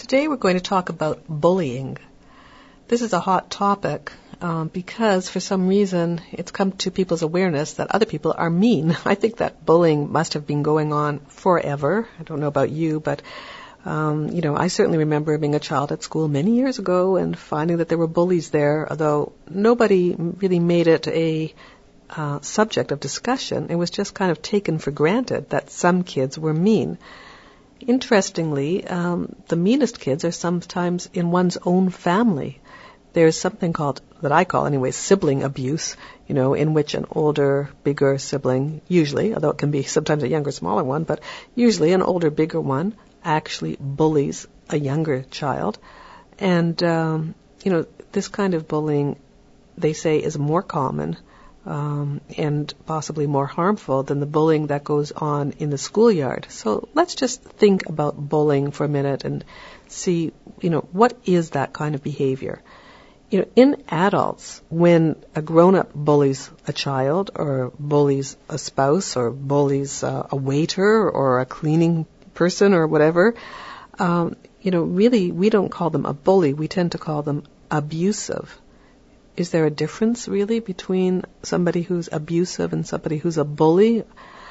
Today we're going to talk about bullying. This is a hot topic because for some reason it's come to people's awareness that other people are mean. I think that bullying must have been going on forever. I don't know about you, but I certainly remember being a child at school many years ago and finding that there were bullies there, although nobody really made it a subject of discussion. It was just kind of taken for granted that some kids were mean. Interestingly, the meanest kids are sometimes in one's own family. There's something called, that I call anyway, sibling abuse, in which an older, bigger sibling, usually, although it can be sometimes a younger, smaller one, but usually an older, bigger one actually bullies a younger child. And, this kind of bullying, they say, is more common and possibly more harmful than the bullying that goes on in the schoolyard. So let's just think about bullying for a minute and see, what is that kind of behavior? In adults, when a grown-up bullies a child or bullies a spouse or bullies a waiter or a cleaning person or whatever, really we don't call them a bully. We tend to call them abusive. Is there a difference, really, between somebody who's abusive and somebody who's a bully?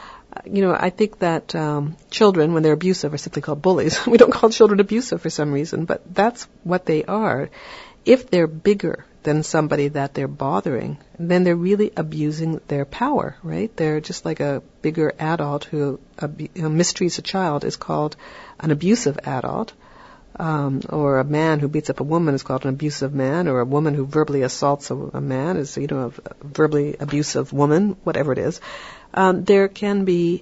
I think that children, when they're abusive, are simply called bullies. We don't call children abusive for some reason, but that's what they are. If they're bigger than somebody that they're bothering, then they're really abusing their power, right? They're just like a bigger adult who mistreats a child is called an abusive adult. Or a man who beats up a woman is called an abusive man, or a woman who verbally assaults a man is, a verbally abusive woman, whatever it is. There can be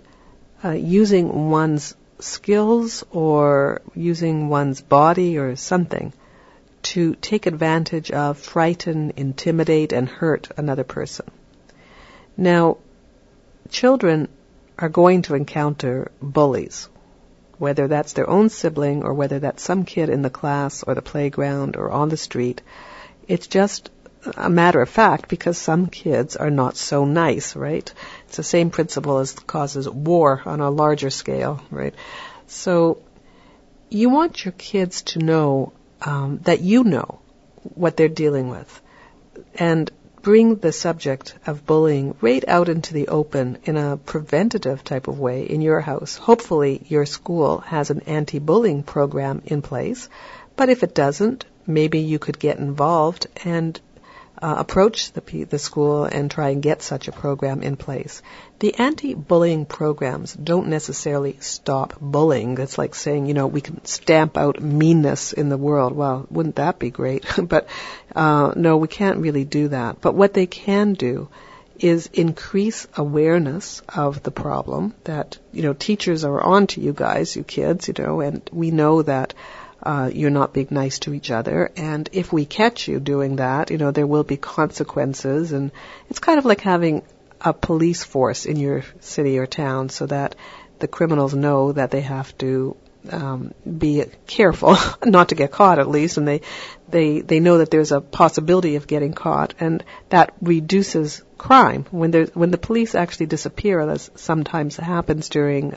using one's skills or using one's body or something to take advantage of, frighten, intimidate, and hurt another person. Now, children are going to encounter bullies, whether that's their own sibling or whether that's some kid in the class or the playground or on the street. It's just a matter of fact because some kids are not so nice, right? It's the same principle as causes war on a larger scale, right? So you want your kids to know that you know what they're dealing with and bring the subject of bullying right out into the open in a preventative type of way in your house. Hopefully your school has an anti-bullying program in place, but if it doesn't, maybe you could get involved and approach the school and try and get such a program in place. The anti-bullying programs don't necessarily stop bullying. It's like saying, we can stamp out meanness in the world. Well, wouldn't that be great? But no, we can't really do that. But what they can do is increase awareness of the problem that, teachers are on to you guys, you kids, and we know that you're not being nice to each other. And if we catch you doing that, there will be consequences. And it's kind of like having a police force in your city or town so that the criminals know that they have to be careful not to get caught at least. And they know that there's a possibility of getting caught. And that reduces crime. When the police actually disappear, as sometimes happens during,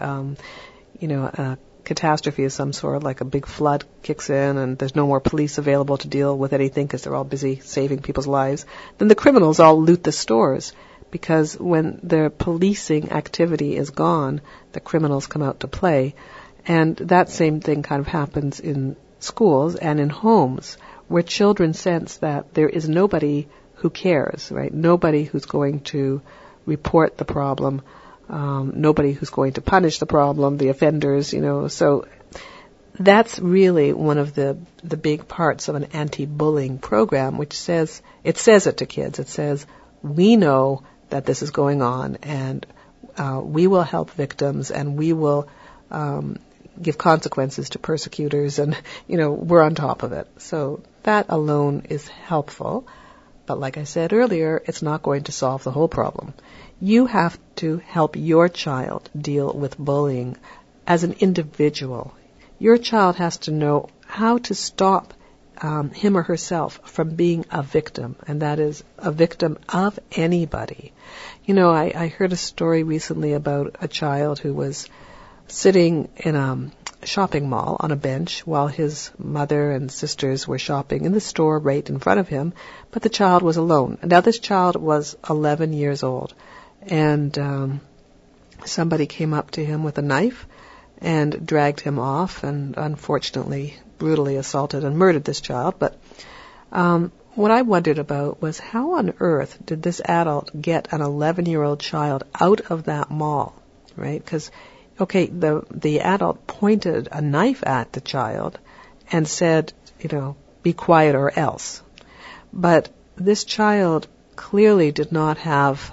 a catastrophe of some sort, like a big flood kicks in and there's no more police available to deal with anything because they're all busy saving people's lives, then the criminals all loot the stores because when the policing activity is gone, the criminals come out to play. And that same thing kind of happens in schools and in homes where children sense that there is nobody who cares, right? Nobody who's going to report the problem. Nobody who's going to punish the problem, the offenders, So that's really one of the big parts of an anti-bullying program, which says it to kids. It says, we know that this is going on, and we will help victims, and we will give consequences to persecutors, and, we're on top of it. So that alone is helpful. But like I said earlier, it's not going to solve the whole problem. You have to help your child deal with bullying as an individual. Your child has to know how to stop him or herself from being a victim, and that is a victim of anybody. I heard a story recently about a child who was sitting in shopping mall on a bench while his mother and sisters were shopping in the store right in front of him, but the child was alone. Now this child was 11 years old, and somebody came up to him with a knife and dragged him off and unfortunately brutally assaulted and murdered this child. But what I wondered about was how on earth did this adult get an 11-year-old child out of that mall, right? Because, okay, the adult pointed a knife at the child and said, be quiet or else. But this child clearly did not have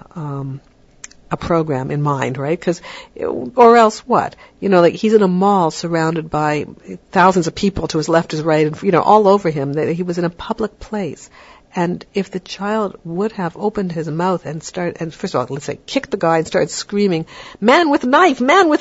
a program in mind, right? Or else what? Like he's in a mall surrounded by thousands of people to his left, his right, and all over him. He was in a public place. And if the child would have opened his mouth and first of all, let's say, kicked the guy and started screaming, man with knife,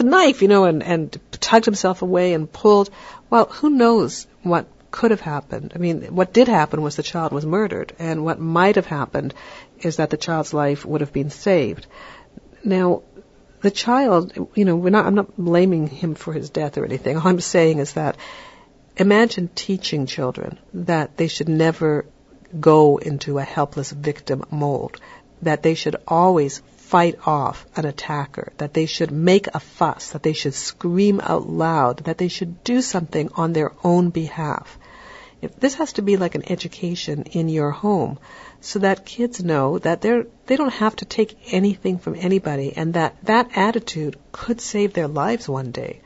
and tugged himself away and pulled, well, who knows what could have happened. I mean, what did happen was the child was murdered, and what might have happened is that the child's life would have been saved. Now, the child, I'm not blaming him for his death or anything. All I'm saying is that imagine teaching children that they should never go into a helpless victim mold, that they should always fight off an attacker, that they should make a fuss, that they should scream out loud, that they should do something on their own behalf. This has to be like an education in your home, so that kids know that they don't have to take anything from anybody, and that attitude could save their lives one day.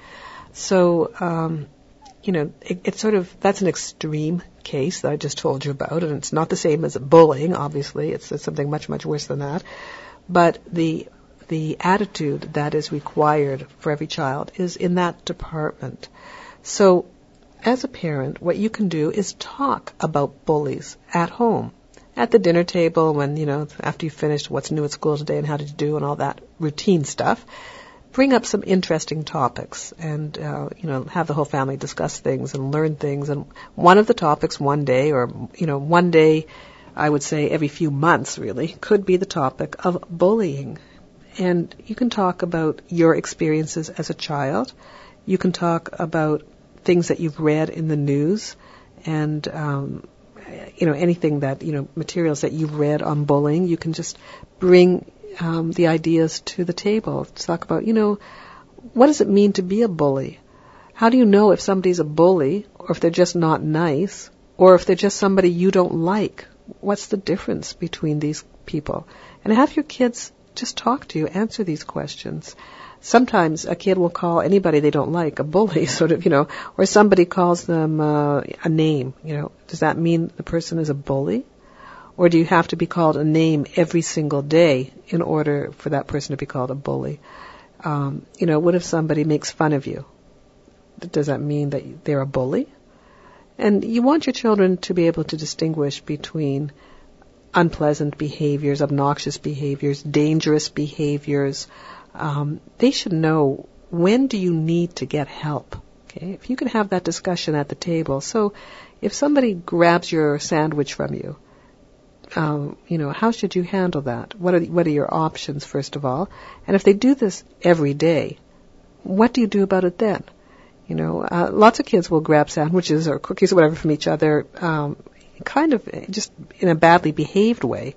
So, it's sort of, that's an extreme case that I just told you about, and it's not the same as bullying, obviously. It's something much, much worse than that. But the attitude that is required for every child is in that department. So, as a parent, what you can do is talk about bullies at home, at the dinner table when, after you finished what's new at school today and how did you do and all that routine stuff. Bring up some interesting topics and, have the whole family discuss things and learn things. And one of the topics one day, or, one day, I would say every few months really, could be the topic of bullying. And you can talk about your experiences as a child. You can talk about things that you've read in the news and, anything that, materials that you've read on bullying. You can just bring the ideas to the table. To talk about, what does it mean to be a bully? How do you know if somebody's a bully, or if they're just not nice, or if they're just somebody you don't like? What's the difference between these people? And have your kids just talk to you, answer these questions. Sometimes a kid will call anybody they don't like a bully, sort of, or somebody calls them a name, Does that mean the person is a bully? Or do you have to be called a name every single day in order for that person to be called a bully? What if somebody makes fun of you? Does that mean that they're a bully? And you want your children to be able to distinguish between unpleasant behaviors, obnoxious behaviors, dangerous behaviors. They should know, when do you need to get help? Okay, if you can have that discussion at the table. So if somebody grabs your sandwich from you, how should you handle that? What are your options, first of all? And if they do this every day, what do you do about it then? Lots of kids will grab sandwiches or cookies or whatever from each other, kind of just in a badly behaved way.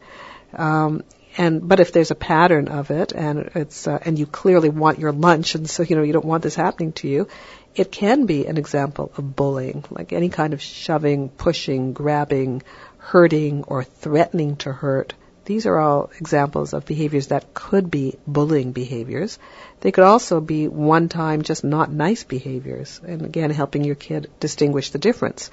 But if there's a pattern of it, and it's and you clearly want your lunch, and so you don't want this happening to you, it can be an example of bullying, like any kind of shoving, pushing, grabbing, hurting, or threatening to hurt. These are all examples of behaviors that could be bullying behaviors. They could also be one-time, just not nice behaviors, and again, helping your kid distinguish the difference.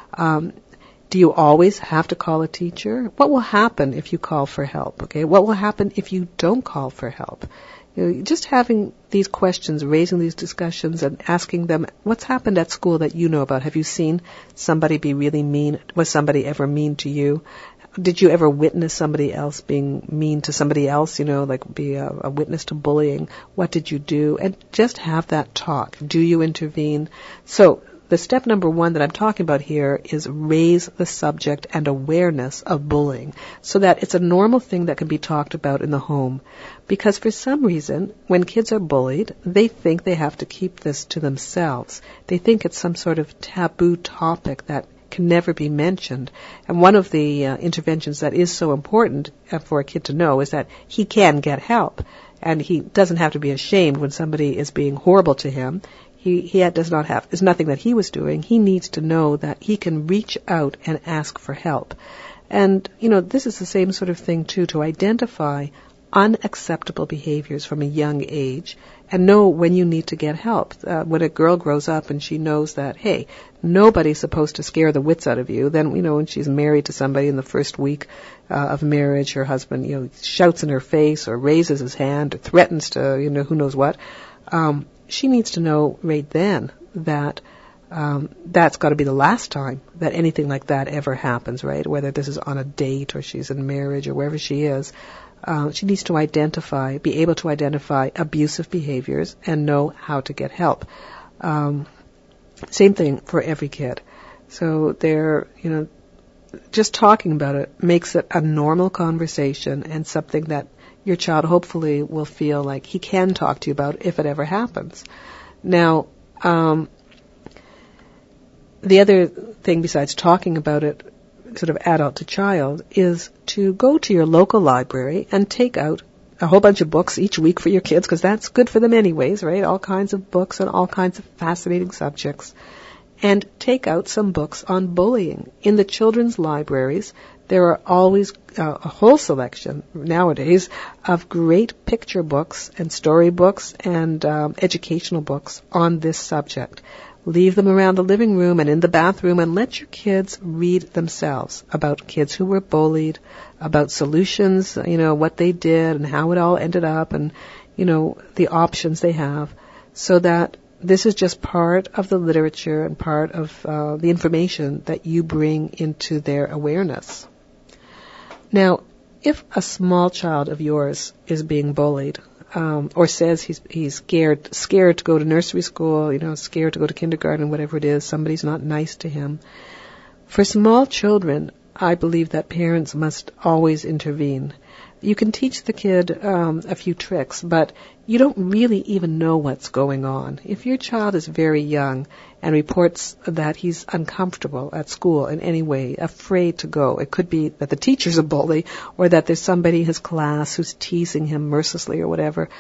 Do you always have to call a teacher? What will happen if you call for help? Okay, what will happen if you don't call for help? Just having these questions, raising these discussions, and asking them, what's happened at school that you know about? Have you seen somebody be really mean? Was somebody ever mean to you? Did you ever witness somebody else being mean to somebody else, like be a witness to bullying? What did you do? And just have that talk. Do you intervene? So the step number one that I'm talking about here is raise the subject and awareness of bullying so that it's a normal thing that can be talked about in the home. Because for some reason, when kids are bullied, they think they have to keep this to themselves. They think it's some sort of taboo topic that can never be mentioned. And one of the interventions that is so important for a kid to know is that he can get help. And he doesn't have to be ashamed when somebody is being horrible to him. There's nothing that he was doing. He needs to know that he can reach out and ask for help. And, this is the same sort of thing, too, to identify unacceptable behaviors from a young age and know when you need to get help. When a girl grows up and she knows that, hey, nobody's supposed to scare the wits out of you, then, when she's married to somebody in the first week of marriage, her husband, shouts in her face or raises his hand or threatens to, who knows what, she needs to know right then that that's got to be the last time that anything like that ever happens, right? Whether this is on a date or she's in marriage or wherever she is, she needs to be able to identify abusive behaviors and know how to get help. Same thing for every kid. So just talking about it makes it a normal conversation and something that your child hopefully will feel like he can talk to you about if it ever happens. Now, the other thing besides talking about it, sort of adult to child, is to go to your local library and take out a whole bunch of books each week for your kids, because that's good for them anyways, right? All kinds of books on all kinds of fascinating subjects. And take out some books on bullying. In the children's libraries, there are always a whole selection nowadays of great picture books and story books and educational books on this subject. Leave them around the living room and in the bathroom and let your kids read themselves about kids who were bullied, about solutions, what they did and how it all ended up and, the options they have, so that this is just part of the literature and part of the information that you bring into their awareness. Now, if a small child of yours is being bullied, or says he's scared to go to nursery school, scared to go to kindergarten, whatever it is, somebody's not nice to him. For small children, I believe that parents must always intervene. You can teach the kid a few tricks, but you don't really even know what's going on. If your child is very young and reports that he's uncomfortable at school in any way, afraid to go, it could be that the teacher's a bully or that there's somebody in his class who's teasing him mercilessly or whatever.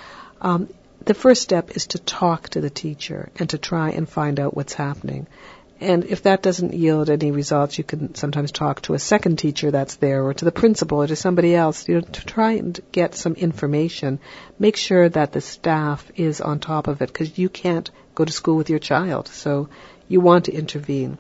The first step is to talk to the teacher and to try and find out what's happening. And if that doesn't yield any results, you can sometimes talk to a second teacher that's there or to the principal or to somebody else, to try and get some information. Make sure that the staff is on top of it, because you can't go to school with your child, so you want to intervene.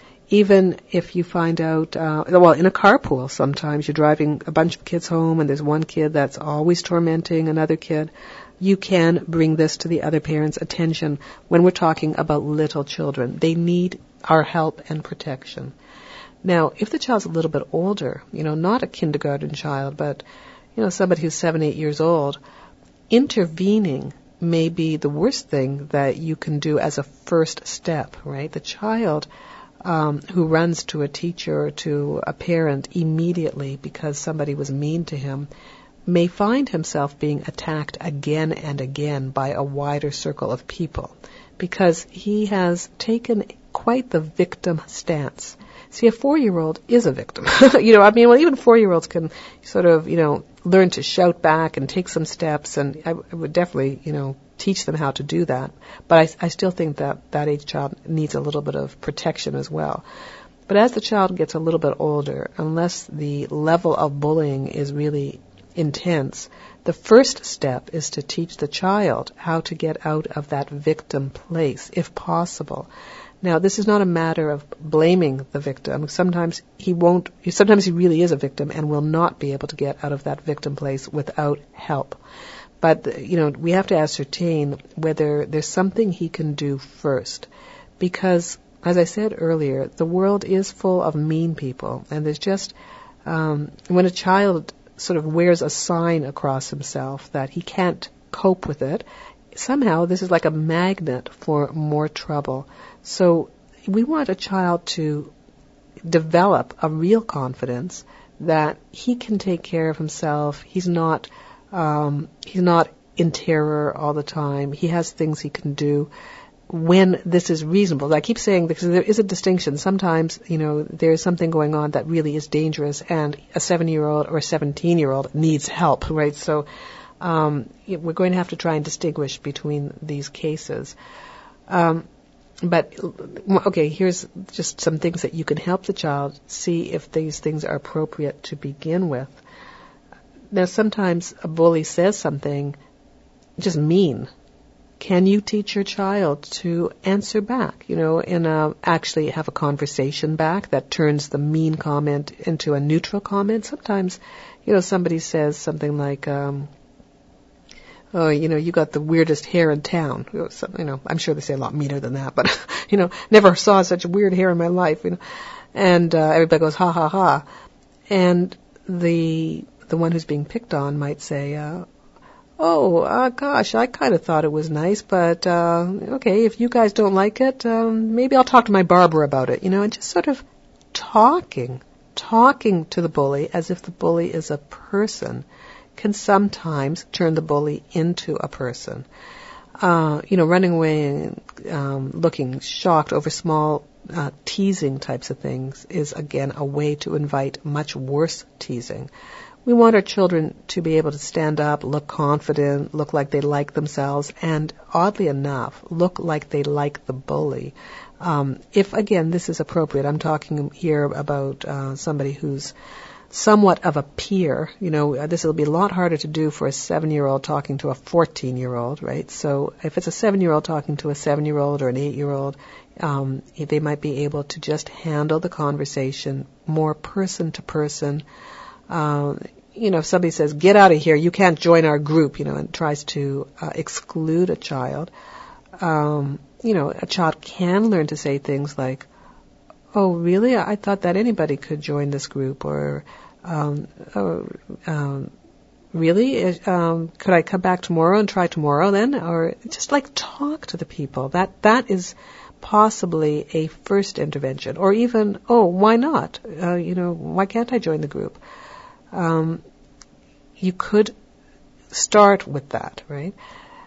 Even if you find out, in a carpool sometimes you're driving a bunch of kids home and there's one kid that's always tormenting another kid, you can bring this to the other parent's attention when we're talking about little children. They need our help and protection. Now, if the child's a little bit older, not a kindergarten child, but, somebody who's 7, 8 years old, intervening may be the worst thing that you can do as a first step, right? The child who runs to a teacher or to a parent immediately because somebody was mean to him may find himself being attacked again and again by a wider circle of people because he has taken quite the victim stance. See, a 4-year-old is a victim. Even 4-year-olds can sort of, learn to shout back and take some steps, and I would definitely, teach them how to do that. But I still think that age child needs a little bit of protection as well. But as the child gets a little bit older, unless the level of bullying is really intense, the first step is to teach the child how to get out of that victim place, if possible. Now, this is not a matter of blaming the victim. Sometimes he really is a victim and will not be able to get out of that victim place without help. But, we have to ascertain whether there's something he can do first. Because, as I said earlier, the world is full of mean people. And there's just, when a child sort of wears a sign across himself that he can't cope with it, somehow this is like a magnet for more trouble. So we want a child to develop a real confidence that he can take care of himself. He's not in terror all the time. He has things he can do when this is reasonable. I keep saying, because there is a distinction. Sometimes, there's something going on that really is dangerous, and a 7-year-old or a 17-year-old needs help, right? So we're going to have to try and distinguish between these cases. But, okay, here's just some things that you can help the child see if these things are appropriate to begin with. Now, sometimes a bully says something just mean. Can you teach your child to answer back, actually have a conversation back that turns the mean comment into a neutral comment? Sometimes, somebody says something like, oh, you got the weirdest hair in town. I'm sure they say a lot meaner than that, but, never saw such weird hair in my life, And everybody goes, ha, ha, ha. And the one who's being picked on might say, gosh, I kind of thought it was nice, but, okay, if you guys don't like it, maybe I'll talk to my barber about it, and just sort of talking to the bully as if the bully is a person can sometimes turn the bully into a person. Running away and looking shocked over small teasing types of things is, again, a way to invite much worse teasing. We want our children to be able to stand up, look confident, look like they like themselves, and oddly enough, look like they like the bully. If, again, this is appropriate, I'm talking here about somebody who's somewhat of a peer. This will be a lot harder to do for a 7-year-old talking to a 14-year-old, right? So if it's a 7-year-old talking to a 7-year-old or an 8-year-old, they might be able to just handle the conversation more person to person. If somebody says, get out of here, you can't join our group, and tries to exclude a child, a child can learn to say things like, oh, really? I thought that anybody could join this group, or, really? Could I come back tomorrow and try tomorrow then? Or just talk to the people. That is possibly a first intervention. Or even, oh, why not? Why can't I join the group? You could start with that, right?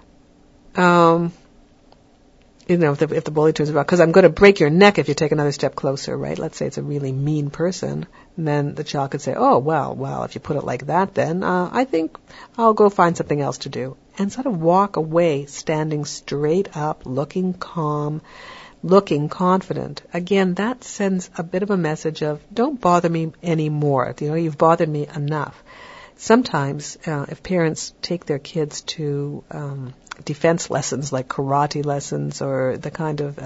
If the bully turns around, because I'm going to break your neck if you take another step closer, right? Let's say it's a really mean person, and then the child could say, oh, well, if you put it like that, then I think I'll go find something else to do. And sort of walk away, standing straight up, looking calm, looking confident. Again, that sends a bit of a message of, don't bother me anymore. You've bothered me enough. Sometimes, if parents take their kids to defense lessons like karate lessons or the kind of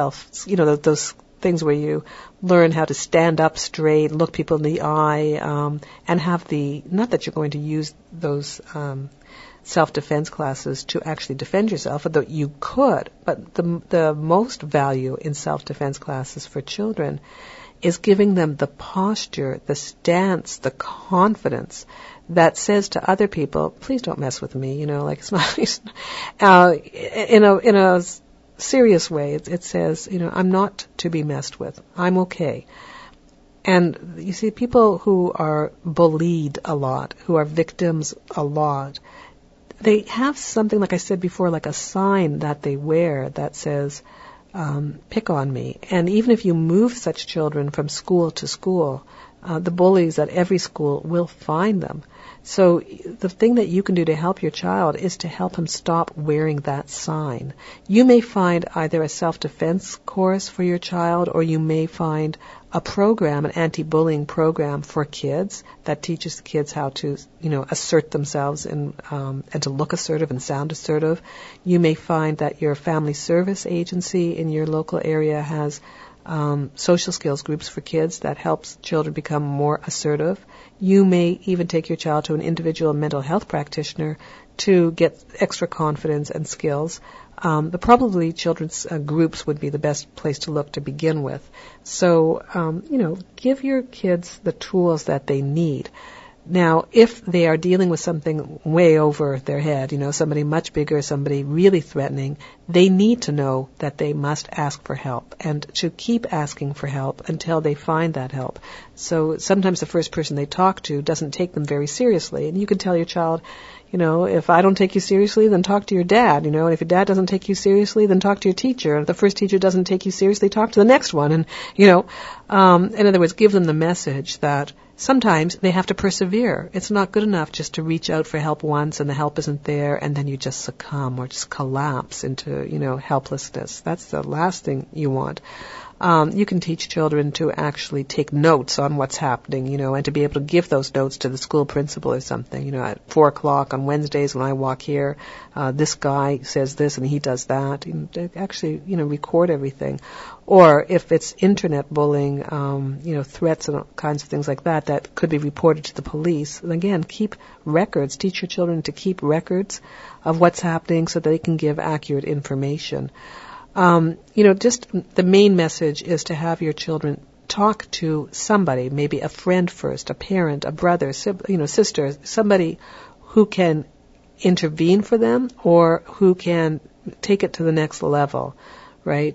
those things where you learn how to stand up straight, look people in the eye, and have not that you're going to use those self-defense classes to actually defend yourself, although you could, but the most value in self-defense classes for children is giving them the posture, the stance, the confidence that says to other people, please don't mess with me, it's not, in a serious way, it says, I'm not to be messed with. I'm okay. And you see, people who are bullied a lot, who are victims a lot, they have something, like I said before, like a sign that they wear that says, pick on me. And even if you move such children from school to school, the bullies at every school will find them. So the thing that you can do to help your child is to help him stop wearing that sign. You may find either a self-defense course for your child, or you may find a program, an anti-bullying program for kids that teaches the kids how to, assert themselves and to look assertive and sound assertive. You may find that your family service agency in your local area has social skills groups for kids that helps children become more assertive. You may even take your child to an individual mental health practitioner to get extra confidence and skills. But probably children's groups would be the best place to look to begin with. So, give your kids the tools that they need. Now, if they are dealing with something way over their head, somebody much bigger, somebody really threatening, they need to know that they must ask for help and to keep asking for help until they find that help. So sometimes the first person they talk to doesn't take them very seriously. And you can tell your child, if I don't take you seriously, then talk to your dad, and if your dad doesn't take you seriously, then talk to your teacher. And if the first teacher doesn't take you seriously, talk to the next one. And, in other words, give them the message that sometimes they have to persevere. It's not good enough just to reach out for help once and the help isn't there and then you just succumb or just collapse into, helplessness. That's the last thing you want. You can teach children to actually take notes on what's happening, and to be able to give those notes to the school principal or something. At 4 o'clock on Wednesdays when I walk here, this guy says this and he does that. Actually, record everything. Or if it's internet bullying, threats and all kinds of things like that, that could be reported to the police. And again, keep records. Teach your children to keep records of what's happening so that they can give accurate information. Just the main message is to have your children talk to somebody, maybe a friend first, a parent, a brother, sister, somebody who can intervene for them or who can take it to the next level, right?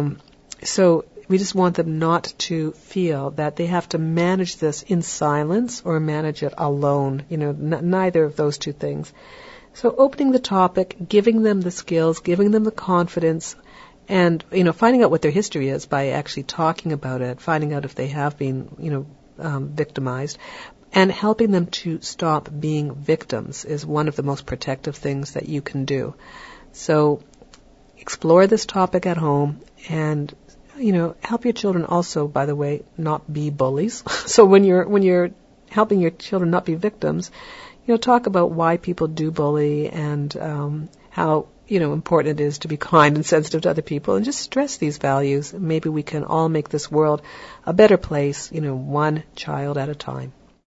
So we just want them not to feel that they have to manage this in silence or manage it alone, neither of those two things. So opening the topic, giving them the skills, giving them the confidence, and, finding out what their history is by actually talking about it, finding out if they have been, victimized, and helping them to stop being victims is one of the most protective things that you can do. So explore this topic at home and, help your children also, by the way, not be bullies. So when you're helping your children not be victims, talk about why people do bully and how important it is to be kind and sensitive to other people, and just stress these values. Maybe we can all make this world a better place, one child at a time.